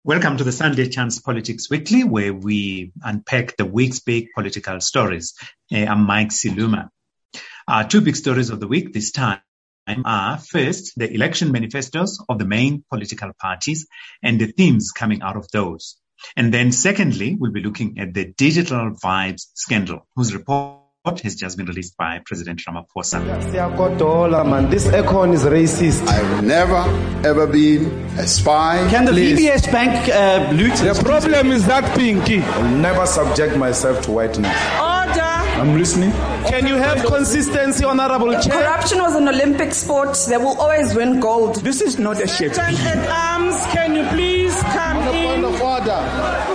Welcome to the Sunday Chance Politics Weekly, where we unpack the week's big political stories. I'm Mike Siluma. Our two big stories of the week this time are, first, the election manifestos of the main political parties and the themes coming out of those. And then secondly, we'll be looking at the Digital Vibes scandal, whose report has just been released by President Ramaphosa. Man, this Econ is racist. I've never, ever been a spy. Can the VBS Bank loot? The problem is that Pinky. I'll never subject myself to whiteness. Order! I'm listening. Can you have consistency, Honorable Chair? Corruption was an Olympic sport. They will always win gold. This is not a ship. At arms, can you please come in? Point of order.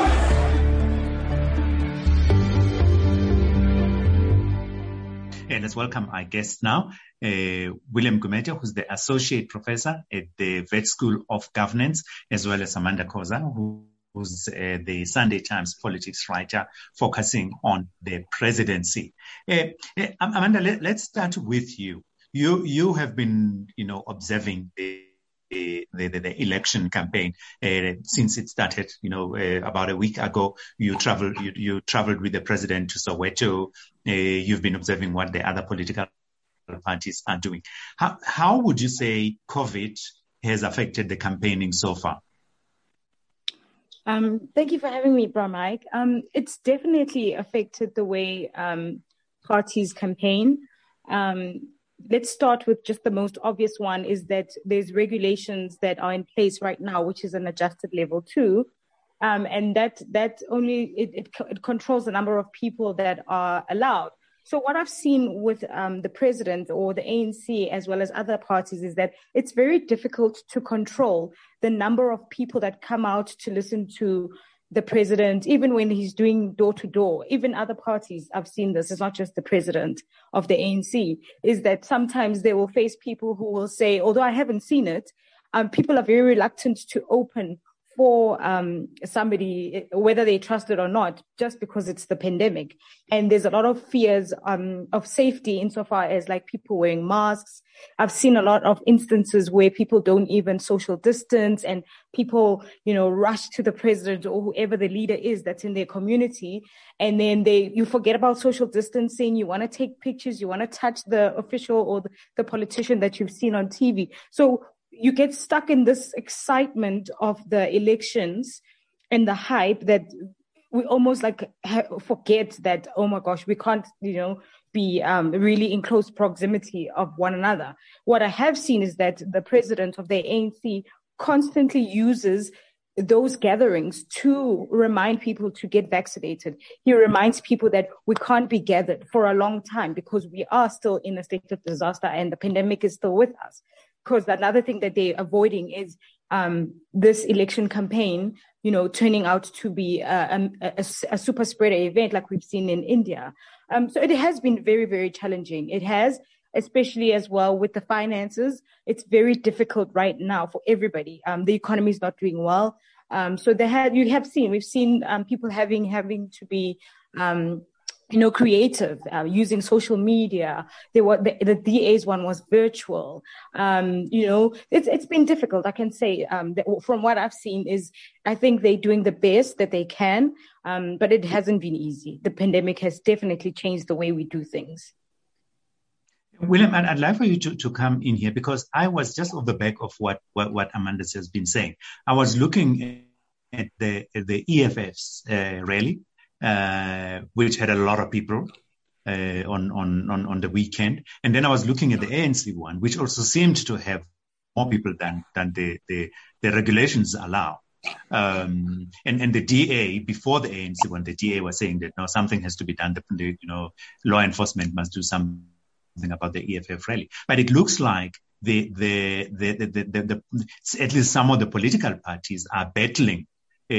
And let's welcome our guest now, William Gumede, who's the Associate Professor at the Wits School of Governance, as well as Amanda Khoza, who's the Sunday Times politics writer focusing on the presidency. Amanda, let's start with you. You have been, observing the election campaign since it started. About a week ago, you traveled with the president to Soweto. You've been observing what the other political parties are doing. How would you say COVID has affected the campaigning so far? Thank you for having me, Bra Mike. It's definitely affected the way parties campaign. Let's start with just the most obvious one, is that there's regulations that are in place right now, which is an adjusted level 2. And that only, it controls the number of people that are allowed. So what I've seen with the president or the ANC as well as other parties is that it's very difficult to control the number of people that come out to listen to the president, even when he's doing door to door. Even other parties, I've seen this, it's not just the president of the ANC, is that sometimes they will face people who will say, although I haven't seen it, people are very reluctant to open for somebody, whether they trust it or not, just because it's the pandemic. And there's a lot of fears of safety insofar as like people wearing masks. I've seen a lot of instances where people don't even social distance and people, rush to the president or whoever the leader is that's in their community. And then you forget about social distancing. You want to take pictures. You want to touch the official or the politician that you've seen on TV. So you get stuck in this excitement of the elections and the hype that we almost forget that, oh my gosh, we can't, be really in close proximity of one another. What I have seen is that the president of the ANC constantly uses those gatherings to remind people to get vaccinated. He reminds people that we can't be gathered for a long time because we are still in a state of disaster and the pandemic is still with us. Because another thing that they're avoiding is this election campaign, turning out to be a super spreader event like we've seen in India. So it has been very, very challenging. It has, especially as well with the finances. It's very difficult right now for everybody. The economy is not doing well. So we've seen people having to be creative, using social media. The DA's one was virtual. It's been difficult. I can say, from what I've seen is, I think they're doing the best that they can. But it hasn't been easy. The pandemic has definitely changed the way we do things. William, I'd like for you to come in here because I was just off the back of what Amanda has been saying. I was looking at the EFF's rally, which had a lot of people on the weekend. And then I was looking at the ANC one, which also seemed to have more people than the regulations allow. And the DA, before the ANC one, the DA was saying that no, something has to be done. The law enforcement must do something about the EFF rally. But it looks like the at least some of the political parties are battling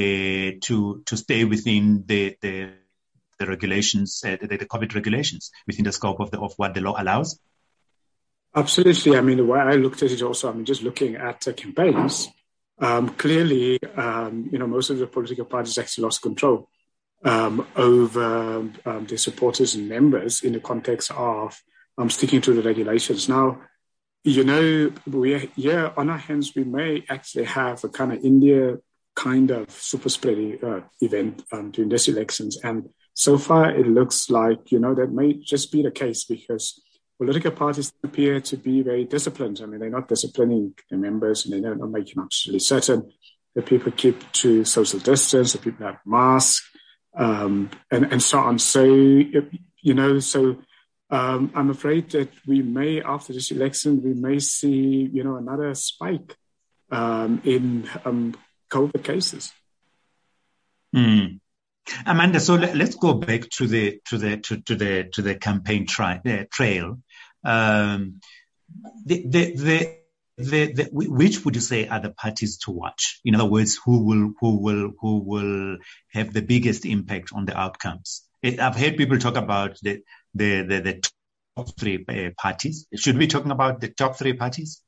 to stay within the regulations, the COVID regulations, within the scope of what the law allows? Absolutely. I mean, the way I looked at it also, just looking at campaigns, clearly, most of the political parties actually lost control over their supporters and members in the context of sticking to the regulations. Now, we're here on our hands, we may actually have a kind of India kind of super spread event during these elections. And so far, it looks like, that may just be the case because political parties appear to be very disciplined. I mean, they're not disciplining their members, and they're not making absolutely certain that people keep to social distance, that people have masks, and so on. So, I'm afraid that we may, after this election, we may see, another spike in COVID cases. Amanda, so let's go back to the campaign trail. Which would you say are the parties to watch? In other words, who will have the biggest impact on the outcomes? I've heard people talk about the top three parties. Should we be talking about the top three parties?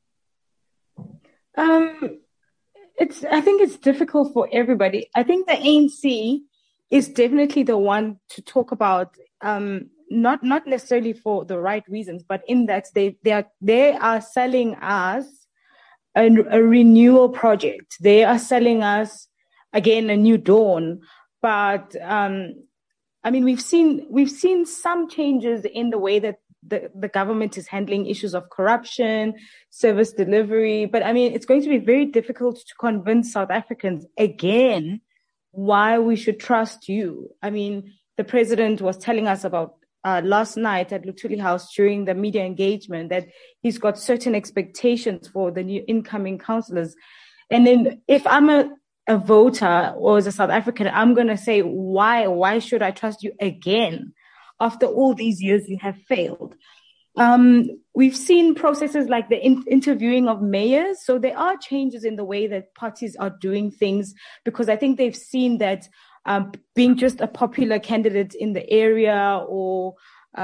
I think it's difficult for everybody. I think the ANC is definitely the one to talk about, not necessarily for the right reasons, but in that they are selling us a renewal project. They are selling us again a new dawn. But we've seen some changes in the way that the government is handling issues of corruption, service delivery. But it's going to be very difficult to convince South Africans again why we should trust you. The president was telling us about last night at Luthuli House during the media engagement that he's got certain expectations for the new incoming councillors. And then if I'm a voter or as a South African, I'm going to say, why should I trust you again? After all these years, you have failed. We've seen processes like the interviewing of mayors. So there are changes in the way that parties are doing things because I think they've seen that being just a popular candidate in the area or,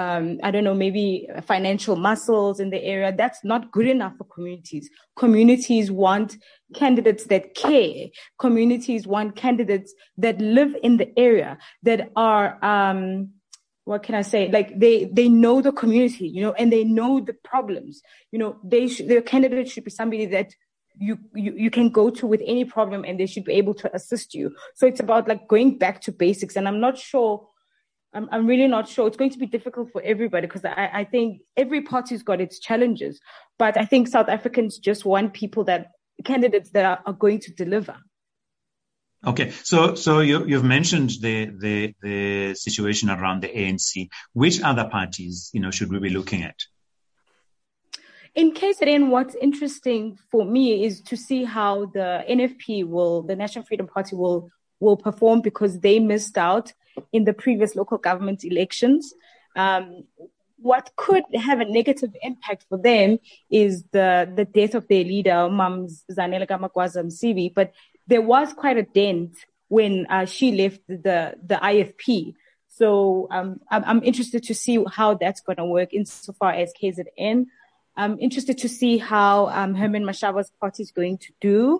maybe financial muscles in the area, that's not good enough for communities. Communities want candidates that care. Communities want candidates that live in the area, that are... what can I say? Like they know the community, and they know the problems. Their candidate should be somebody that you can go to with any problem, and they should be able to assist you. So it's about like going back to basics. And I'm really not sure. It's going to be difficult for everybody because I think every party's got its challenges. But I think South Africans just want candidates that are going to deliver. Okay, so you've mentioned the situation around the ANC. Which other parties, should we be looking at? In KZN, what's interesting for me is to see how the NFP the National Freedom Party will perform because they missed out in the previous local government elections. What could have a negative impact for them is the death of their leader, Mam Zanele Gamagwaza Msibi, but there was quite a dent when she left the IFP. So I'm interested to see how that's going to work insofar as KZN. I'm interested to see how Herman Mashaba's party is going to do.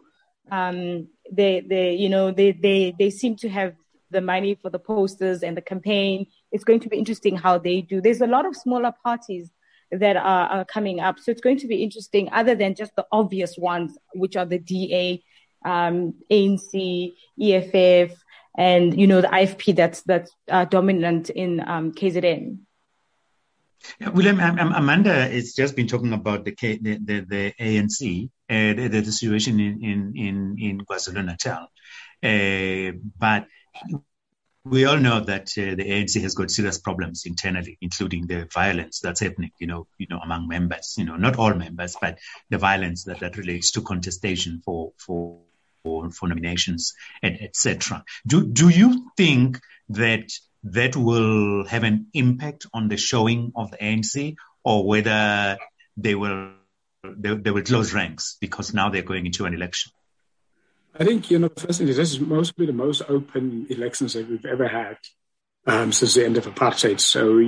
They seem to have the money for the posters and the campaign. It's going to be interesting how they do. There's a lot of smaller parties that are coming up. So it's going to be interesting other than just the obvious ones, which are the DA, ANC, EFF, and the IFP that's dominant in KZN. Yeah, William, Amanda has just been talking about the ANC, the situation in KwaZulu-Natal, but we all know that the ANC has got serious problems internally, including the violence that's happening, among members. Not all members, but the violence that relates to contestation for nominations, etc. Do you think that will have an impact on the showing of the ANC, or whether they will close ranks because now they're going into an election? I think, firstly, this is mostly the most open elections that we've ever had since the end of apartheid. So,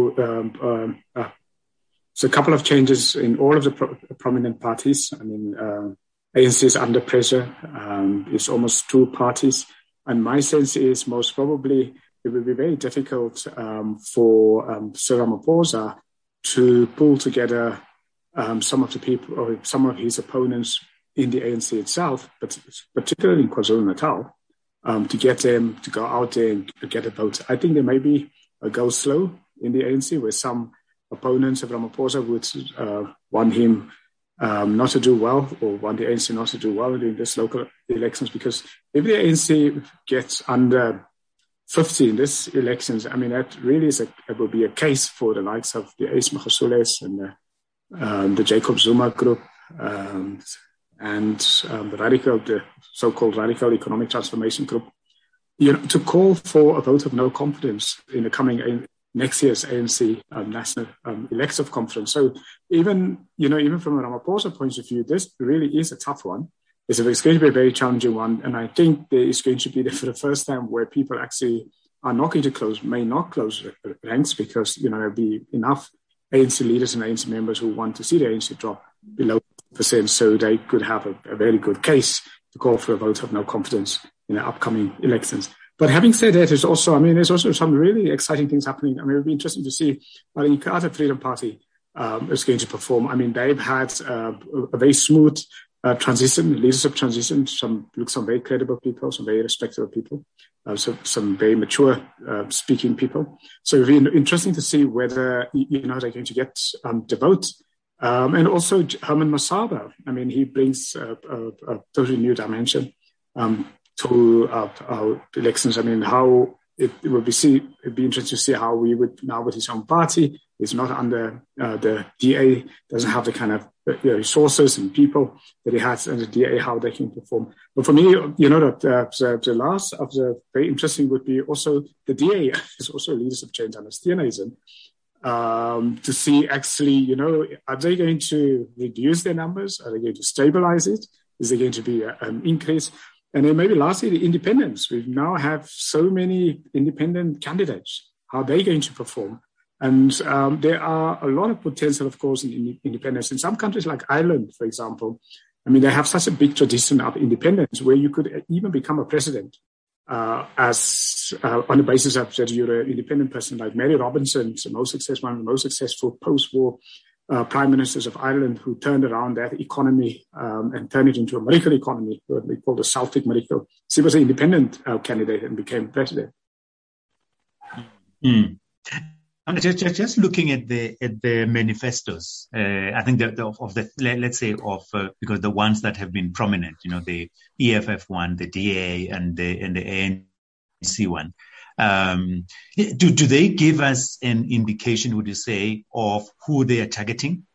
so a couple of changes in all of the prominent parties. ANC is under pressure. It's almost two parties. And my sense is most probably it will be very difficult for Cyril Ramaphosa to pull together some of the people or some of his opponents in the ANC itself, but particularly in KwaZulu-Natal, to get them to go out there and get a vote. I think there may be a go slow in the ANC where some opponents of Ramaphosa would want him not to do well, or want the ANC not to do well in this local elections, because if the ANC gets under 50 in these elections, I mean, that really it will be a case for the likes of the Ace Magashule and the Jacob Zuma group, and the so-called radical economic transformation group, to call for a vote of no confidence in the coming next year's ANC national elective conference. So even from a Ramaphosa point of view, this really is a tough one. It's going to be a very challenging one, and I think there is going to be for the first time where people actually are not going to may not close ranks, because there'll be enough ANC leaders and ANC members who want to see the ANC drop below 10%, so they could have a very good case to call for a vote of no confidence in the upcoming elections. But having said that, there's also some really exciting things happening. I mean, it'll be interesting to see how the Inkatha Freedom Party is going to perform. I mean, they've had a very smooth leadership transition, some very credible people, some very respectable people, some very mature speaking people. So it'll be interesting to see whether, they're going to get the vote. And also Herman Masaba. I mean, he brings a totally new dimension to our elections. I mean, how it'd be interesting to see how we would now with his own party. He's not under the DA, doesn't have the kind of resources and people that he has under the DA, how they can perform. But for me, the last of the very interesting would be also the DA is also a leadership change under Steenhuisen. To see actually, are they going to reduce their numbers? Are they going to stabilize it? Is there going to be an increase? And then maybe lastly, the independents. We now have so many independent candidates. How are they going to perform? And there are a lot of potential, of course, in independence. In some countries like Ireland, for example, I mean, they have such a big tradition of independence where you could even become a president as on the basis of that you're an independent person. Like Mary Robinson, one of the most successful post-war prime ministers of Ireland, who turned around that economy and turned it into a miracle economy, what we call the Celtic miracle. She was an independent candidate and became president. Mm. I'm just looking at the manifestos. I think because the ones that have been prominent, the EFF one, the DA, and the ANC one. Do they give us an indication, would you say, of who they are targeting,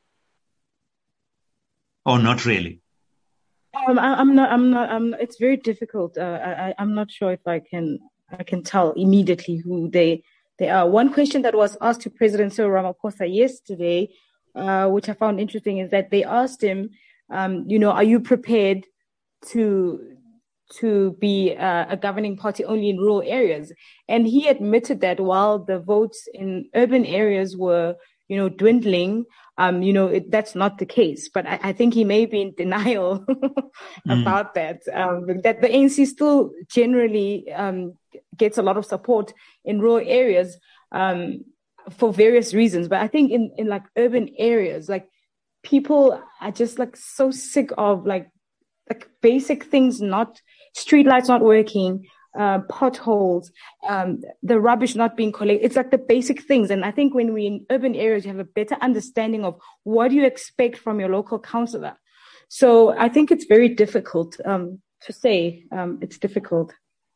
or not really? I'm not. It's very difficult. I'm not sure if I can tell immediately who they are. One question that was asked to President Cyril Ramaphosa yesterday, which I found interesting, is that they asked him, are you prepared to be a governing party only in rural areas? And he admitted that while the votes in urban areas were, dwindling, that's not the case. But I think he may be in denial about that, that the ANC still generally gets a lot of support in rural areas for various reasons. But I think in like urban areas, like people are just like so sick of like basic things, streetlights not working, potholes, the rubbish not being collected. It's like the basic things. And I think when we're in urban areas, you have a better understanding of what do you expect from your local councillor. So I think it's very difficult to say. It's difficult.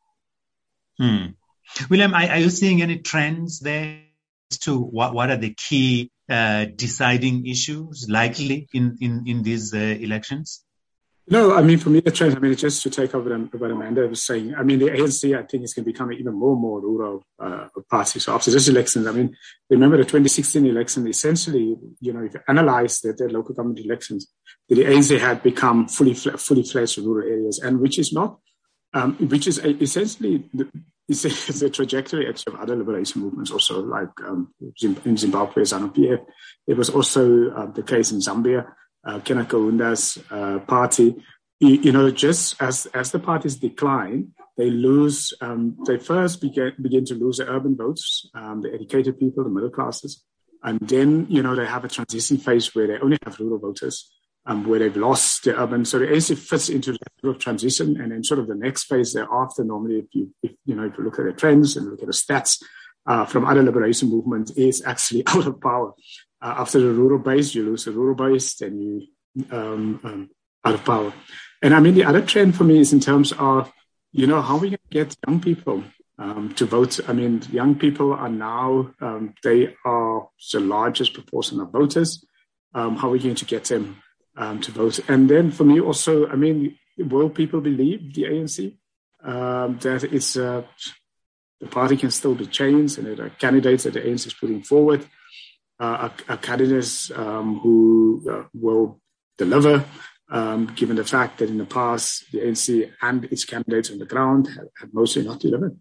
William, are you seeing any trends there as to what are the key deciding issues likely in these elections? No, I mean, for me, the trend, just to take over what Amanda was saying, the ANC, I think, is going to become an even more and more rural party. So after this election, remember the 2016 election, essentially, if you analyze the local government elections, the ANC had become fully fledged rural areas, and which is essentially it's a trajectory actually of other liberation movements also, like in Zimbabwe, ZANU-PF. It was also the case in Zambia. Kenneth Kaunda's party, just as the parties decline, they lose. They first begin to lose the urban votes, the educated people, the middle classes, and then they have a transition phase where they only have rural voters. where they've lost the urban. So the ANC fits into that sort of transition, and then sort of the next phase thereafter. Normally, if you look at the trends and look at the stats from other liberation movements, is actually out of power. After the rural base, you lose the rural base, then you out of power. And I mean, the other trend for me is in terms of how we can get young people to vote. I mean, young people are now they are the largest proportion of voters. How are we going to get them to vote? And then for me also, I mean, will people believe the ANC that it's the party can still be changed, and there are candidates that the ANC is putting forward, are candidates who will deliver, given the fact that in the past the ANC and its candidates on the ground have mostly not delivered.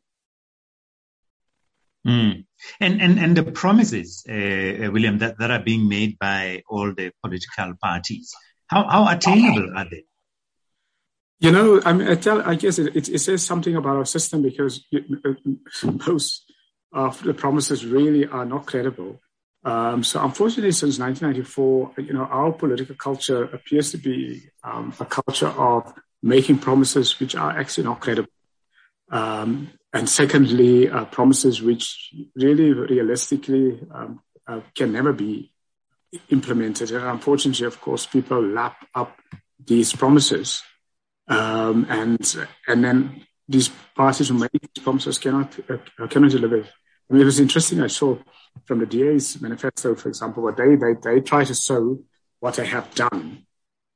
And the promises, William, that are being made by all the political parties, how attainable are they? I mean, I guess it says something about our system, because most of the promises really are not credible. So unfortunately, since 1994, our political culture appears to be a culture of making promises which are actually not credible. And secondly, promises which really realistically can never be implemented. And unfortunately, of course, people lap up these promises. And then these parties who make these promises cannot deliver. I mean, it was interesting. I saw from the DA's manifesto, for example, what they try to show what they have done.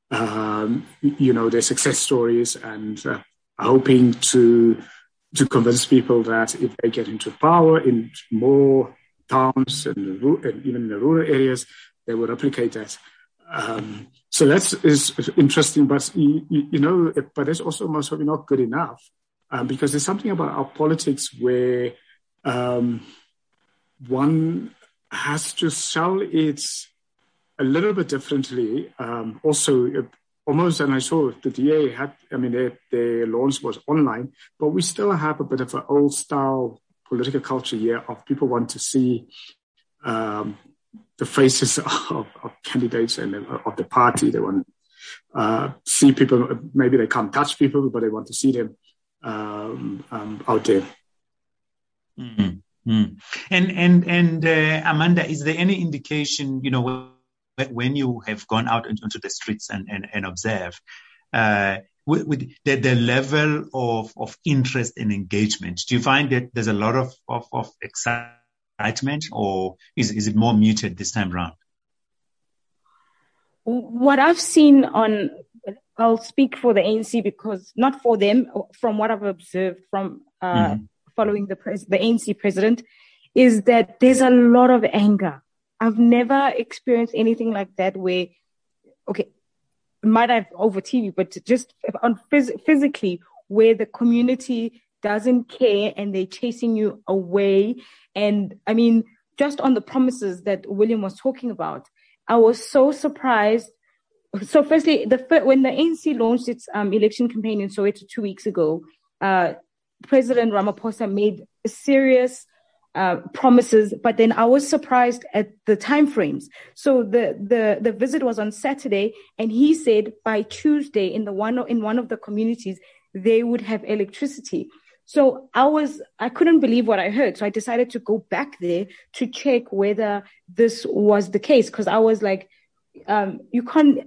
Their success stories, and hoping to convince people that if they get into power in more towns and even in the rural areas, they will replicate that. So that is interesting, but but it's also most probably not good enough, because there's something about our politics where one has to sell it a little bit differently. Almost, and I saw the DA had, their launch was online, but we still have a bit of an old style political culture here of people want to see the faces of candidates and of the party. They want to see people, maybe they can't touch people, but they want to see them out there. Mm-hmm. And Amanda, is there any indication, when you have gone out into the streets and observe, with the level of interest and engagement, do you find that there's a lot of excitement, or is it more muted this time around? What I've seen I'll speak for the ANC, because not for them, from what I've observed from following the ANC president, is that there's a lot of anger. I've never experienced anything like that where, might have over TV, but just on physically, where the community doesn't care and they're chasing you away. And I mean, just on the promises that William was talking about, I was so surprised. So firstly, when the ANC launched its election campaign in Soweto 2 weeks ago, President Ramaphosa made serious promises, but then I was surprised at the timeframes. So the visit was on Saturday, and he said by Tuesday in one of the communities they would have electricity. So I couldn't believe what I heard. So I decided to go back there to check whether this was the case, because I was like, you can't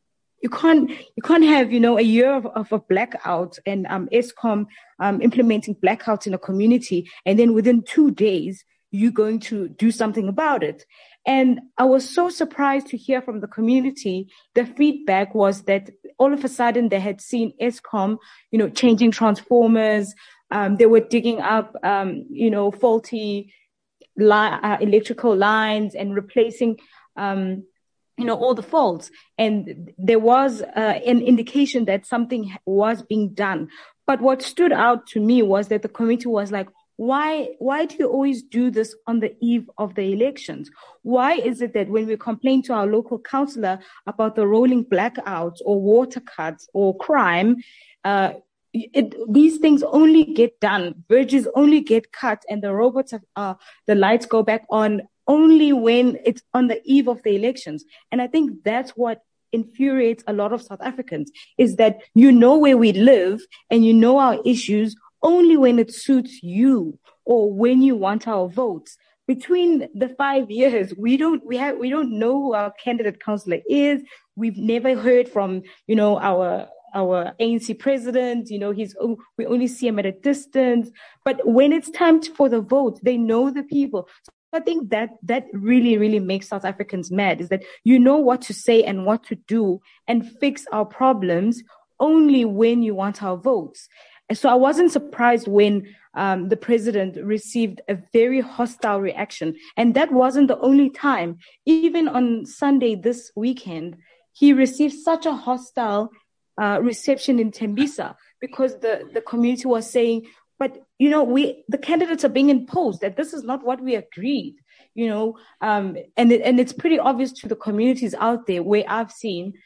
have, a year of a blackout and Eskom implementing blackouts in a community, and then within 2 days you're going to do something about it. And I was so surprised to hear from the community. The feedback was that all of a sudden they had seen Eskom, changing transformers. They were digging up, faulty electrical lines and replacing, all the faults. And there was an indication that something was being done. But what stood out to me was that the committee was like, why do you always do this on the eve of the elections? Why is it that when we complain to our local councillor about the rolling blackouts or water cuts or crime, these things only get done, bridges only get cut, and the the lights go back on only when it's on the eve of the elections? And I think that's what infuriates a lot of South Africans is that you know where we live and you know our issues only when it suits you or when you want our votes. Between the 5 years, we don't know who our candidate councillor is. We've never heard from, our ANC president. We only see him at a distance. But when it's time for the vote, they know the people. So I think that really, really makes South Africans mad, is that you know what to say and what to do and fix our problems only when you want our votes. And so I wasn't surprised when the president received a very hostile reaction. And that wasn't the only time. Even on Sunday this weekend, he received such a hostile reception in Tembisa because the community was saying, but, the candidates are being imposed, that this is not what we agreed, and it's pretty obvious to the communities out there where I've seen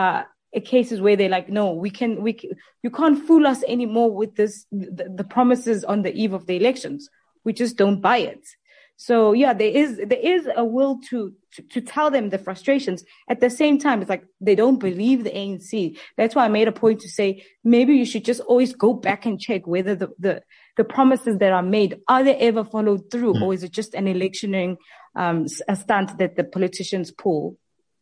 cases where they're like, no, you can't fool us anymore with this, the promises on the eve of the elections. We just don't buy it. So yeah, there is a will to tell them the frustrations. At the same time, it's like they don't believe the ANC. That's why I made a point to say maybe you should just always go back and check whether the promises that are made, are they ever followed through, or is it just an electioneering a stunt that the politicians pull?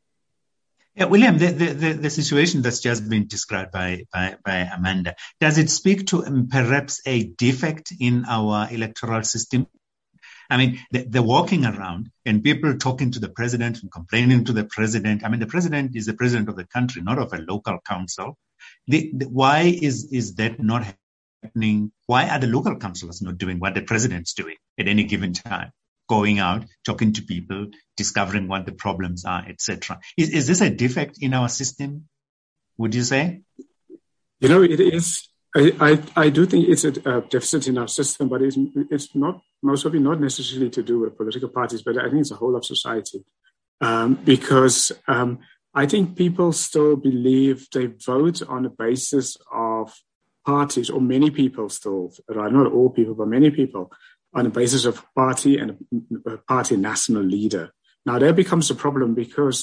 Yeah, William, the situation that's just been described by Amanda, does it speak to perhaps a defect in our electoral system? I mean, the walking around and people talking to the president and complaining to the president. I mean, the president is the president of the country, not of a local council. Why is that not happening? Why are the local councillors not doing what the president's doing at any given time? Going out, talking to people, discovering what the problems are, etc. Is this a defect in our system, would you say? It is. I do think it's a deficit in our system, but it's not, most of it not necessarily to do with political parties, but I think it's a whole of society. Because I think people still believe they vote on the basis of parties, or many people still, not all people, but many people, on the basis of party and a party national leader. Now, there becomes a problem because,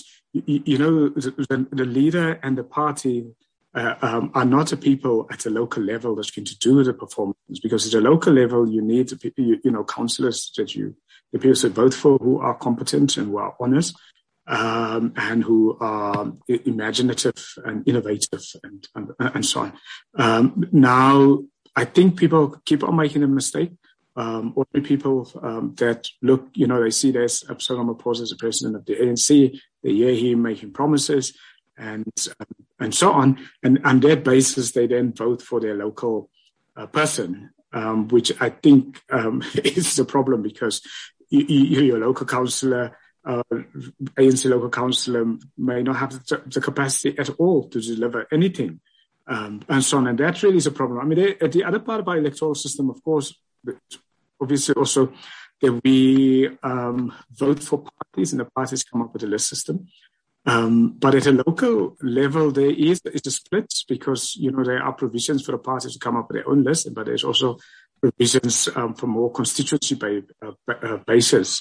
the leader and the party are not the people at the local level that's going to do the performance. Because at the local level, you need councillors the people to vote for who are competent and who are honest, and who are imaginative and innovative and so on. Now, I think people keep on making a mistake. Ordinary people that look, they see there's Cyril Ramaphosa as the president of the ANC, they hear him making promises and so on. And on that basis, they then vote for their local person, which I think is the problem, because your local councillor, ANC local councillor, may not have the capacity at all to deliver anything, and so on. And that really is a problem. I mean, the other part of our electoral system, of course, obviously also that we vote for parties and the parties come up with a list system. But at a local level, there is a split because, there are provisions for the parties to come up with their own list, but there's also provisions for more constituency basis.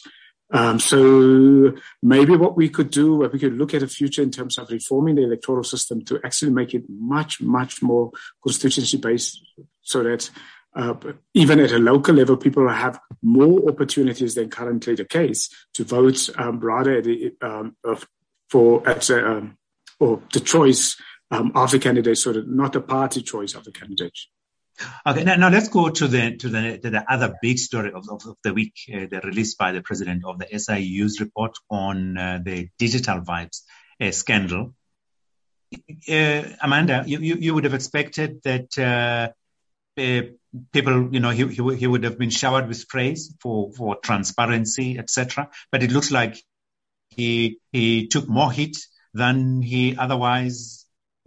So maybe what we could do, we could look at a future in terms of reforming the electoral system to actually make it much, much more constituency based, so that even at a local level, people have more opportunities than currently the case to vote rather for the choice of the candidate, so that not the party choice of the candidate. Okay, now let's go to the other big story of the week, the release by the president of the SIU's report on the Digital Vibes scandal. Amanda, you would have expected that people, he would have been showered with praise for transparency, etc. But it looks like he took more heat than he otherwise,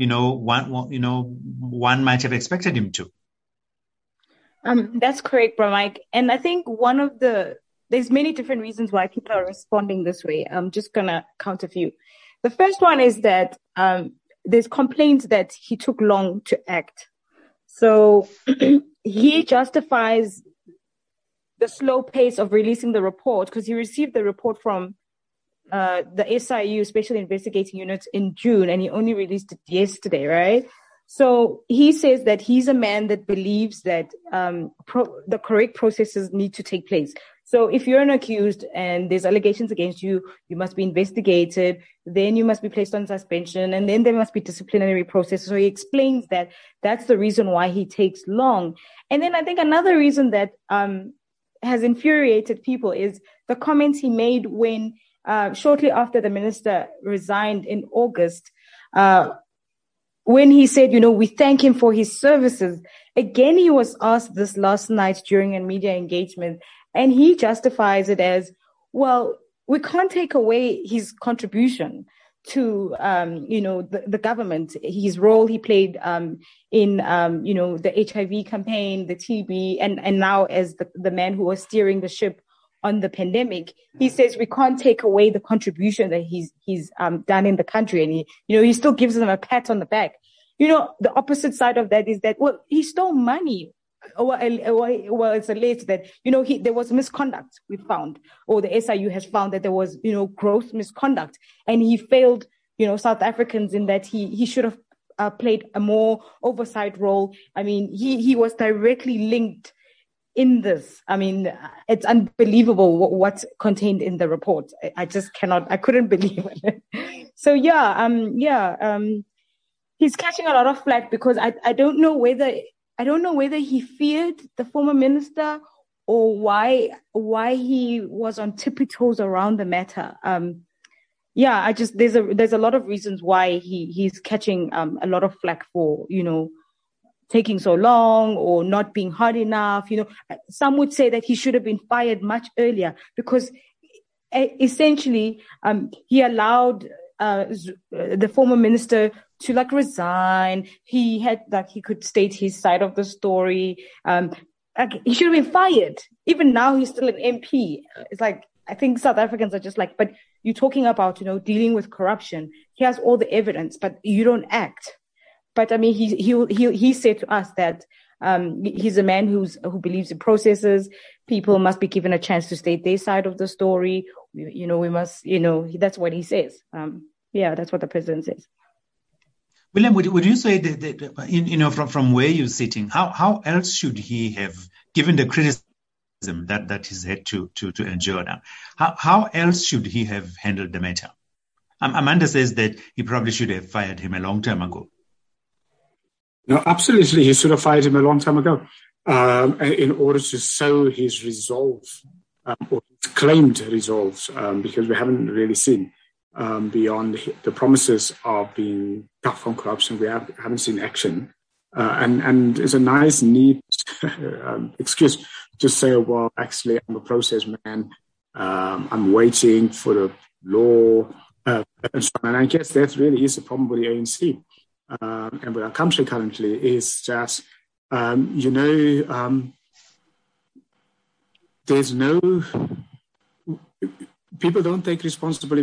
one might have expected him to. That's correct, Bro Mike. And I think there's many different reasons why people are responding this way. I'm just going to count a few. The first one is that there's complaints that he took long to act. So he justifies the slow pace of releasing the report because he received the report from the SIU, Special Investigating Unit, in June, and he only released it yesterday, right? So he says that he's a man that believes that the correct processes need to take place. So if you're an accused and there's allegations against you, you must be investigated, then you must be placed on suspension, and then there must be disciplinary processes. So he explains that that's the reason why he takes long. And then I think another reason that has infuriated people is the comments he made when shortly after the minister resigned in August, when he said, we thank him for his services. Again, he was asked this last night during a media engagement, and he justifies it as, well, we can't take away his contribution to, the government, his role he played in, the HIV campaign, the TB, and now as the man who was steering the ship on the pandemic. He says we can't take away the contribution that he's done in the country, and he still gives them a pat on the back. The opposite side of that is that, well, he stole money. Well, it's alleged that, there was misconduct we found, or the SIU has found that there was, gross misconduct, and he failed, South Africans in that he should have played a more oversight role. I mean, he was directly linked in this. I mean, it's unbelievable what's contained in the report. I couldn't believe it. So he's catching a lot of flack because I don't know whether he feared the former minister or why he was on tippy toes around the matter. There's a lot of reasons why he's catching a lot of flack for, taking so long or not being hard enough. Some would say that he should have been fired much earlier because essentially he allowed the former minister to resign. He could state his side of the story. He should have been fired. Even now, he's still an MP. It's I think South Africans are just but you're talking about, dealing with corruption. He has all the evidence, but you don't act. But I mean, he said to us that he's a man who believes in processes. People must be given a chance to state their side of the story. We must, that's what he says. That's what the president says. William, would you say that from where you're sitting, how else should he have, given the criticism that he's had to endure now, how else should he have handled the matter? Amanda says that he probably should have fired him a long time ago. No, absolutely. He should have fired him a long time ago in order to sow his resolve or his claimed resolve, because we haven't really seen beyond the promises of being tough on corruption. We haven't seen action. And it's a nice, neat excuse to say, well, actually, I'm a process man. I'm waiting for the law. And I guess that really is a problem with the ANC. And with our country currently is that, there's no, people don't take responsibility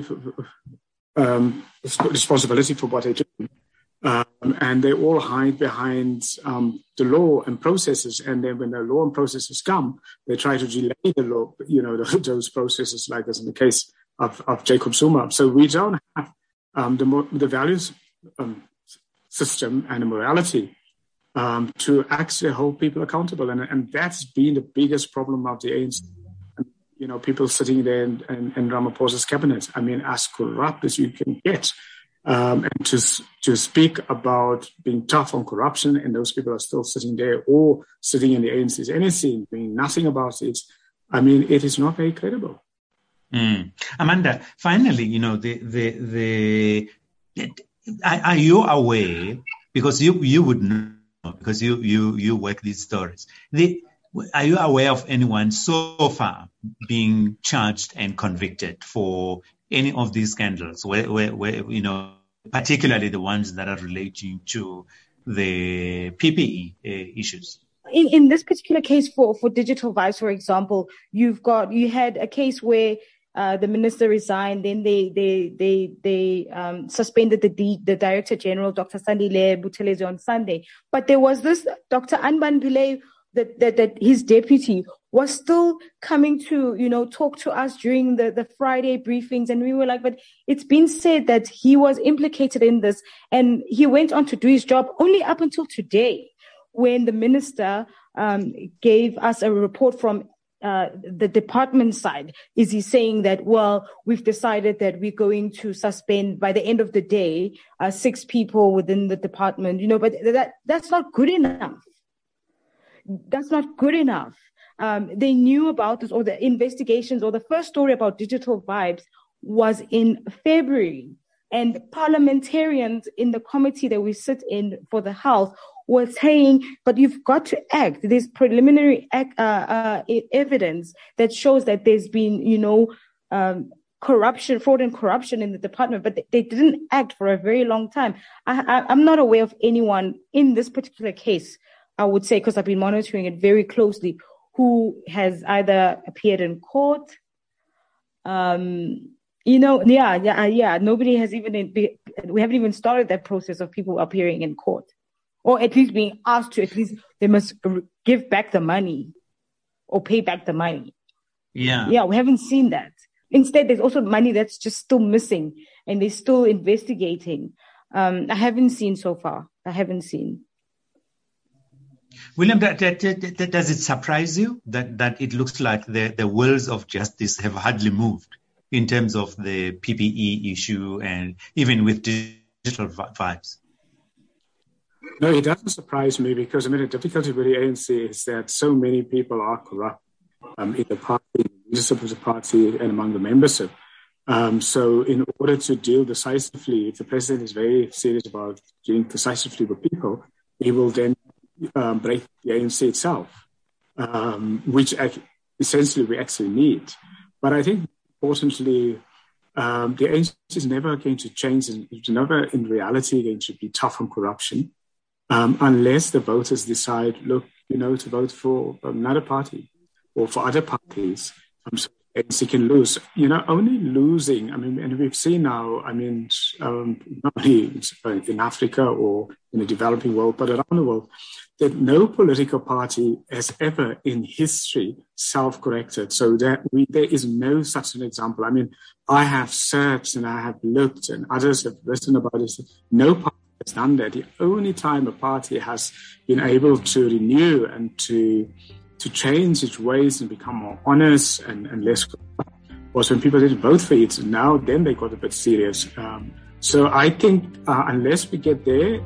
for what they do. And they all hide behind the law and processes. And then when the law and processes come, they try to delay the law, those processes, like as in the case of Jacob Zuma. So we don't have the values system and the morality to actually hold people accountable. And that's been the biggest problem of the ANC. People sitting there in Ramaphosa's cabinet, I mean, as corrupt as you can get. And to speak about being tough on corruption, and those people are still sitting there or sitting in the ANC's NSC doing nothing about it, I mean, it is not very credible. Amanda, finally, are you aware, because you would know, because you work these stories, are you aware of anyone so far being charged and convicted for any of these scandals, where particularly the ones that are relating to the PPE issues? In this particular case for Digital Vice, for example, you had a case where the minister resigned, then they suspended the Director General, Dr. Sandile Buthelezi, on Sunday. But there was this Dr. Anban Pillay, that his deputy was still coming to, talk to us during the Friday briefings. And we were like, but it's been said that he was implicated in this. And he went on to do his job only up until today, when the minister gave us a report from the department side. Is he saying that, well, we've decided that we're going to suspend by the end of the day 6 people within the department, but that's not good enough. That's not good enough. They knew about this, or the investigations, or the first story about Digital Vibes was in February. And parliamentarians in the committee that we sit in for the health were saying, but you've got to act. There's preliminary evidence that shows that there's been, corruption, fraud and corruption in the department, but they didn't act for a very long time. I'm not aware of anyone in this particular case, I would say, because I've been monitoring it very closely, who has either appeared in court. Nobody has we haven't even started that process of people appearing in court, or at least being asked to, at least they must give back the money or pay back the money. Yeah, we haven't seen that. Instead, there's also money that's just still missing, and they're still investigating. I haven't seen so far. William, does it surprise you that it looks like the wheels of justice have hardly moved in terms of the PPE issue and even with Digital Vibes? No, it doesn't surprise me, because, the difficulty with the ANC is that so many people are corrupt in the party, in the leadership of the party, and among the membership. So in order to deal decisively, if the president is very serious about dealing decisively with people, he will then break the ANC itself, which essentially we actually need. But I think, importantly, the ANC is never going to change, and it's never in reality going to be tough on corruption, unless the voters decide, to vote for another party or for other parties. So the ANC can lose. Only losing, and we've seen now, not only in Africa or in the developing world, but around the world, that no political party has ever in history self-corrected. So there is no such an example. I have searched and I have looked, and others have written about it. No party has done that. The only time a party has been able to renew and to change its ways and become more honest and less corrupt was when people didn't vote for it. And now then they got a bit serious. So I think unless we get there,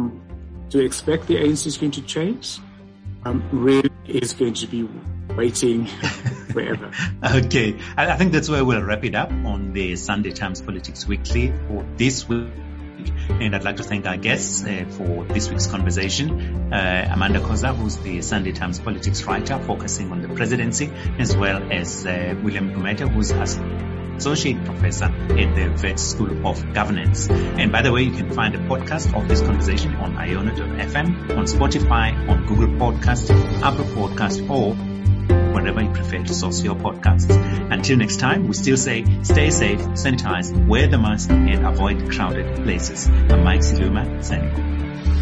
to expect the ANC is going to change, really is going to be waiting forever. Okay. I think that's where we'll wrap it up on the Sunday Times Politics Weekly for this week. And I'd like to thank our guests for this week's conversation. Amanda Koza, who's the Sunday Times politics writer focusing on the presidency, as well as William Gumede, who's Associate Professor at the Wits School of Governance. And by the way, you can find a podcast of this conversation on Iono.fm, on Spotify, on Google Podcasts, Apple Podcasts, or wherever you prefer to source your podcasts. Until next time, we still say stay safe, sanitize, wear the mask, and avoid crowded places. I'm Mike Siluma, signing off.